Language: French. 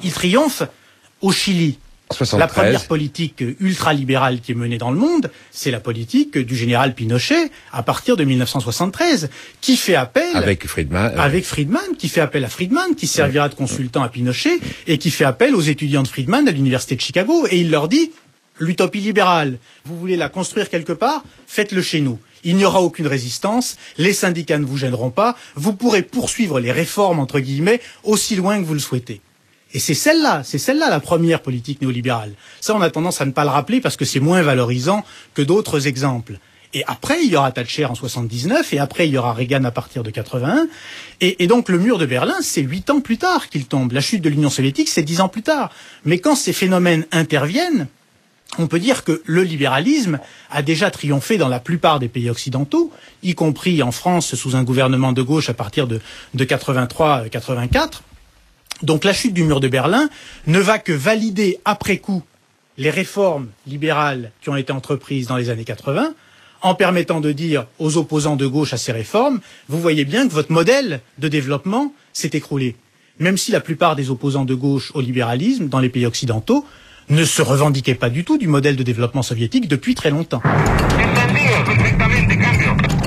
il triomphe au Chili. 73. La première politique ultralibérale qui est menée dans le monde, c'est la politique du général Pinochet à partir de 1973, qui fait appel avec Friedman, qui fait appel à Friedman, qui servira de consultant à Pinochet et qui fait appel aux étudiants de Friedman à l'université de Chicago, et il leur dit: l'utopie libérale, vous voulez la construire quelque part, faites-le chez nous. Il n'y aura aucune résistance, les syndicats ne vous gêneront pas, vous pourrez poursuivre les réformes entre guillemets aussi loin que vous le souhaitez. Et c'est celle-là la première politique néolibérale. Ça, on a tendance à ne pas le rappeler parce que c'est moins valorisant que d'autres exemples. Et après, il y aura Thatcher en 79, et après, il y aura Reagan à partir de 81. Et donc, le mur de Berlin, c'est 8 ans plus tard qu'il tombe. La chute de l'Union soviétique, c'est 10 ans plus tard. Mais quand ces phénomènes interviennent, on peut dire que le libéralisme a déjà triomphé dans la plupart des pays occidentaux, y compris en France sous un gouvernement de gauche à partir de 83-84. Donc la chute du mur de Berlin ne va que valider après coup les réformes libérales qui ont été entreprises dans les années 80, en permettant de dire aux opposants de gauche à ces réformes: vous voyez bien que votre modèle de développement s'est écroulé. Même si la plupart des opposants de gauche au libéralisme dans les pays occidentaux ne se revendiquaient pas du tout du modèle de développement soviétique depuis très longtemps.